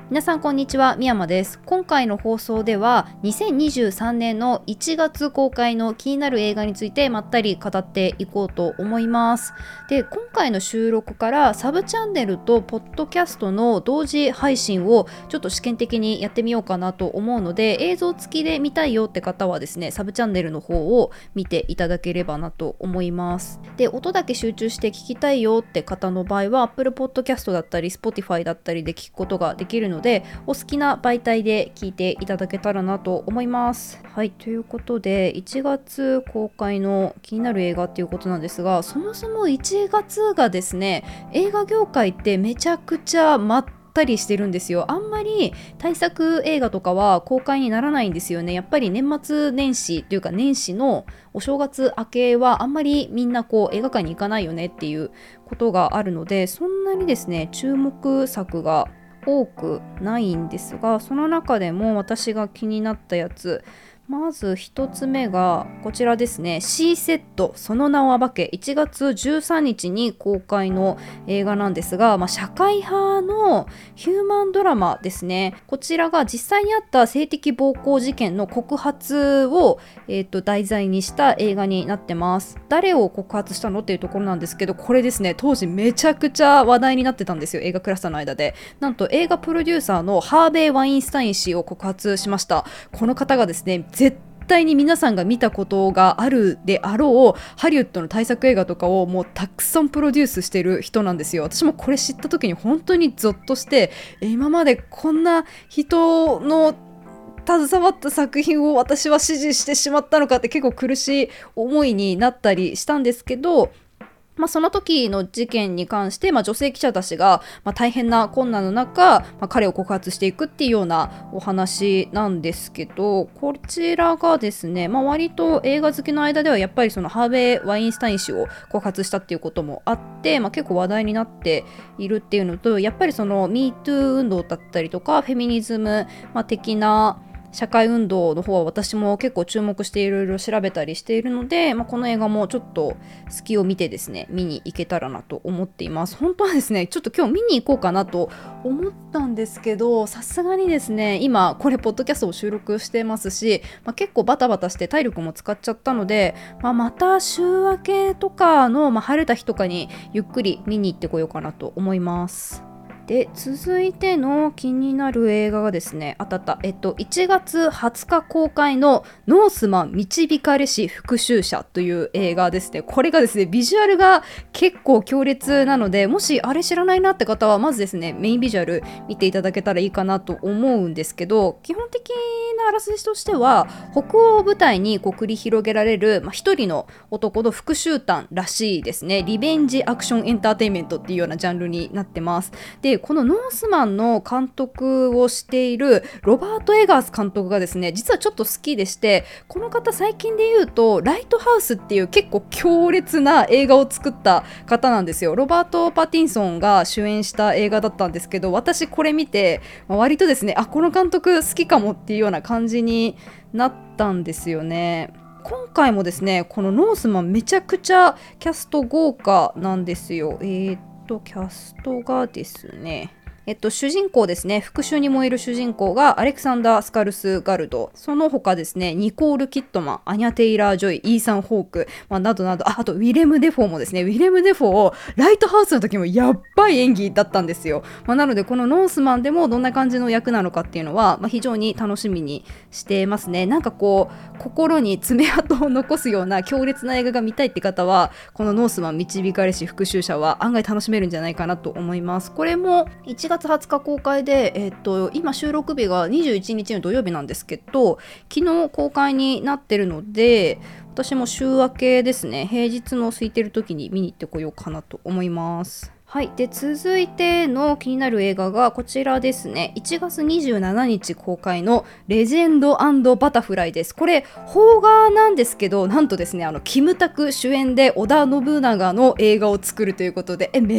皆さんこんにちは、みやまです。今回の放送では2023年の1月公開の気になる映画についてまったり語っていこうと思います。で、今回の収録からサブチャンネルとポッドキャストの同時配信をちょっと試験的にやってみようかなと思うので、映像付きで見たいよって方はですね、サブチャンネルの方を見ていただければなと思います。で、音だけ集中して聞きたいよって方の場合は Apple Podcast だったり Spotify だったりで聞くことができるので、お好きな媒体で聞いていただけたらなと思います。はい、ということで1月公開の気になる映画っていうことなんですが、そもそも1月がですね、映画業界ってめちゃくちゃまったりしてるんですよ。あんまり大作映画とかは公開にならないんですよね。やっぱり年末年始というか年始のお正月明けはあんまりみんな映画館に行かないよねっていうことがあるので、そんなにですね注目作が多くないんですが、その中でも私が気になったやつ、まず一つ目がこちらですね。Cセットその名を暴け、1月13日に公開の映画なんですが、社会派のヒューマンドラマですね。こちらが実際にあった性的暴行事件の告発を、題材にした映画になってます。誰を告発したのっていうところなんですけど、これですね、当時めちゃくちゃ話題になってたんですよ、映画クラスターの間で。なんと映画プロデューサーのハーベイ・ワインスタイン氏を告発しました。この方がですね、絶対に皆さんが見たことがあるであろうハリウッドの大作映画とかをもうたくさんプロデュースしてる人なんですよ。私もこれ知った時に本当にゾッとして、今までこんな人の携わった作品を私は支持してしまったのかって結構苦しい思いになったりしたんですけど、その時の事件に関して、女性記者たちが、大変な困難の中、彼を告発していくっていうようなお話なんですけど、こちらがですね、割と映画好きの間ではやっぱりそのハーベイ・ワインスタイン氏を告発したっていうこともあって、結構話題になっているっていうのと、やっぱりその MeToo 運動だったりとかフェミニズム、的な社会運動の方は私も結構注目していろいろ調べたりしているので、この映画もちょっと隙を見てですね見に行けたらなと思っています。本当はですねちょっと今日見に行こうかなと思ったんですけど、さすがにですね今これポッドキャストを収録してますし、結構バタバタして体力も使っちゃったので、また週明けとかの、晴れた日とかにゆっくり見に行ってこようかなと思います。で、続いての気になる映画がですね、1月20日公開のノースマン導かれし復讐者という映画ですね。これがですね、ビジュアルが結構強烈なので、もしあれ知らないなって方は、まずですね、メインビジュアル見ていただけたらいいかなと思うんですけど、基本的なあらすじとしては、北欧を舞台に繰り広げられる、一人の男の復讐譚らしいですね。リベンジアクションエンターテインメントっていうようなジャンルになってます。で、このノースマンの監督をしているロバート・エガース監督がですね、実はちょっと好きでして、この方最近で言うとライトハウスっていう結構強烈な映画を作った方なんですよ。ロバート・パティンソンが主演した映画だったんですけど、私これ見て、割とですね、この監督好きかもっていうような感じになったんですよね。今回もですね、このノースマンめちゃくちゃキャスト豪華なんですよ。キャストがですね、主人公ですね、復讐に燃える主人公がアレクサンダー・スカルスガルド、その他ですね、ニコール・キットマン、アニャ・テイラー・ジョイ、イーサン・ホーク、などなど、あとウィレム・デフォーもですね、ウィレム・デフォーをライトハウスの時もやっばい演技だったんですよ。なのでこのノースマンでもどんな感じの役なのかっていうのは、非常に楽しみにしてますね。なんか心に爪痕を残すような強烈な映画が見たいって方は、このノースマン導かれし復讐者は案外楽しめるんじゃないかなと思います。これも1月20日公開で、今収録日が21日の土曜日なんですけど、昨日公開になってるので、私も週明けですね、平日の空いてる時に見に行ってこようかなと思います。はい。で、続いての気になる映画がこちらですね。1月27日公開のレジェンド&バタフライです。これ、邦画なんですけど、なんとですね、キムタク主演で織田信長の映画を作るということで、めっ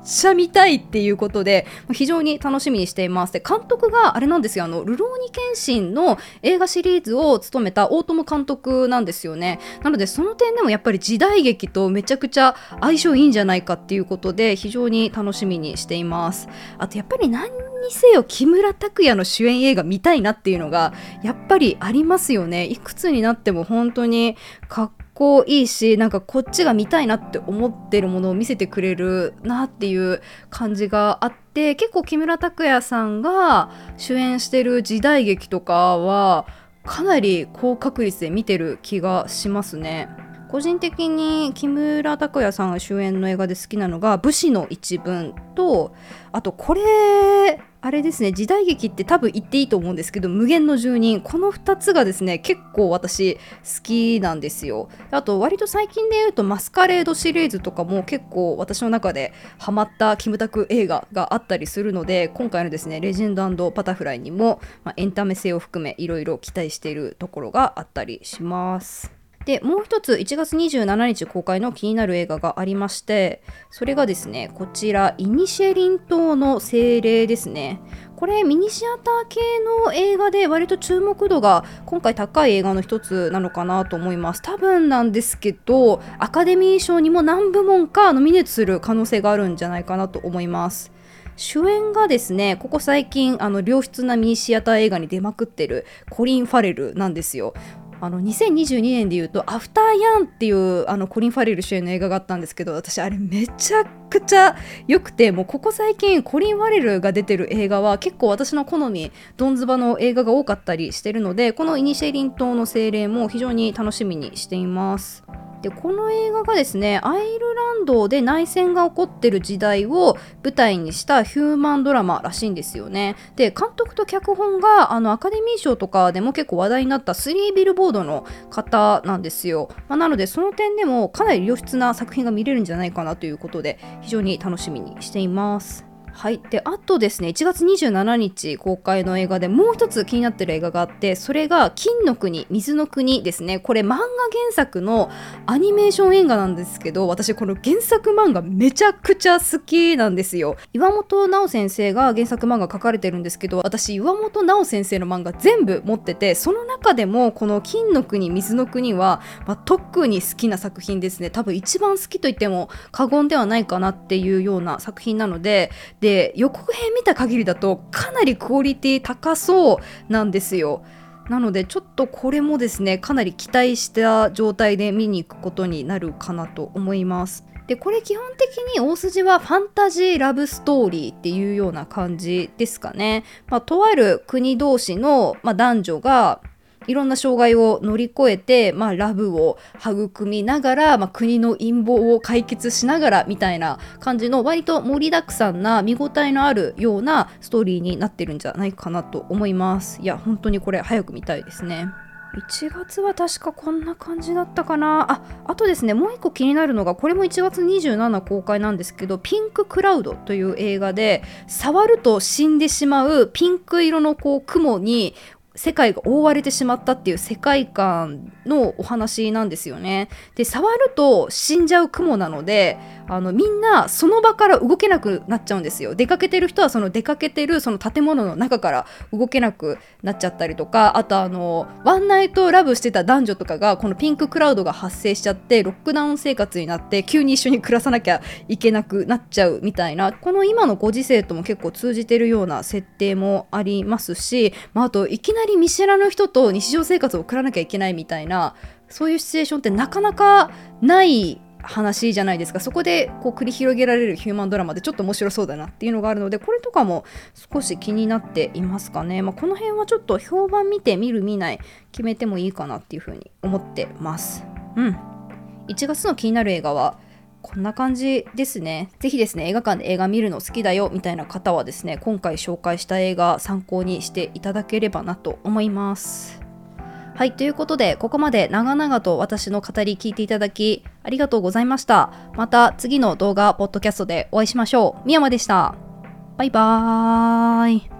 ちゃ見たいっていうことで非常に楽しみにしています。で監督があれなんですよ、ルローニケンシンの映画シリーズを務めた大友監督なんですよね。なのでその点でもやっぱり時代劇とめちゃくちゃ相性いいんじゃないかっていうことで非常に楽しみにしています。あとやっぱり何にせよ木村拓哉の主演映画見たいなっていうのがやっぱりありますよね。いくつになっても本当にかっこいいし、なんかこっちが見たいなって思ってるものを見せてくれるなっていう感じがあって、結構木村拓哉さんが主演してる時代劇とかはかなり高確率で見てる気がしますね。個人的に木村拓哉さんが主演の映画で好きなのが武士の一文と、あとこれあれですね、時代劇って多分言っていいと思うんですけど、無限の住人、この2つがですね結構私好きなんですよ。あと割と最近で言うとマスカレードシリーズとかも結構私の中でハマったキムタク映画があったりするので、今回のですねレジェンド&バタフライにも、エンタメ性を含めいろいろ期待しているところがあったりします。でもう一つ1月27日公開の気になる映画がありまして、それがですねこちらイニシェリン島の精霊ですね。これミニシアター系の映画で割と注目度が今回高い映画の一つなのかなと思います。多分なんですけどアカデミー賞にも何部門かノミネートする可能性があるんじゃないかなと思います。主演がですねここ最近良質なミニシアター映画に出まくってるコリン・ファレルなんですよ。2022年でいうとアフターヤンっていうコリン・ファレル主演の映画があったんですけど、私あれめちゃくちゃ良くて、もうここ最近コリン・ファレルが出てる映画は結構私の好みドンズバの映画が多かったりしてるので、このイニシェリン島の精霊も非常に楽しみにしています。でこの映画がですねアイルランドで内戦が起こってる時代を舞台にしたヒューマンドラマらしいんですよね。で監督と脚本がアカデミー賞とかでも結構話題になった3ビルボードの方なんですよ。なのでその点でもかなり良質な作品が見れるんじゃないかなということで非常に楽しみにしています。はい、であとですね1月27日公開の映画でもう一つ気になってる映画があって、それが金の国水の国ですね。これ漫画原作のアニメーション映画なんですけど、私この原作漫画めちゃくちゃ好きなんですよ。岩本直先生が原作漫画書かれてるんですけど、私岩本直先生の漫画全部持ってて、その中でもこの金の国水の国は、特に好きな作品ですね。多分一番好きと言っても過言ではないかなっていうような作品なので、予告編見た限りだとかなりクオリティ高そうなんですよ。なのでちょっとこれもですねかなり期待した状態で見に行くことになるかなと思います。でこれ基本的に大筋はファンタジーラブストーリーっていうような感じですかね。とある国同士の、男女がいろんな障害を乗り越えて、ラブを育みながら、国の陰謀を解決しながらみたいな感じの割と盛りだくさんな見応えのあるようなストーリーになってるんじゃないかなと思います。いや本当にこれ早く見たいですね。1月は確かこんな感じだったかな。あとですねもう一個気になるのが、これも1月27公開なんですけど、ピンククラウドという映画で、触ると死んでしまうピンク色の雲に世界が覆われてしまったっていう世界観のお話なんですよね。で触ると死んじゃう雲なのでみんなその場から動けなくなっちゃうんですよ。出かけてる人はその出かけてるその建物の中から動けなくなっちゃったりとか、あとワンナイトラブしてた男女とかがこのピンククラウドが発生しちゃってロックダウン生活になって急に一緒に暮らさなきゃいけなくなっちゃうみたいな、この今のご時世とも結構通じてるような設定もありますし、あといきなり見知らぬ人と日常生活を送らなきゃいけないみたいな、そういうシチュエーションってなかなかない話じゃないですか。そこで繰り広げられるヒューマンドラマでちょっと面白そうだなっていうのがあるので、これとかも少し気になっていますかね。この辺はちょっと評判見て見る見ない決めてもいいかなっていうふうに思ってます。1月の気になる映画はこんな感じですね。ぜひですね映画館で映画見るの好きだよみたいな方はですね、今回紹介した映画参考にしていただければなと思います。はい、ということでここまで長々と私の語り聞いていただきありがとうございました。また次の動画ポッドキャストでお会いしましょう。みやまでした。バイバーイ。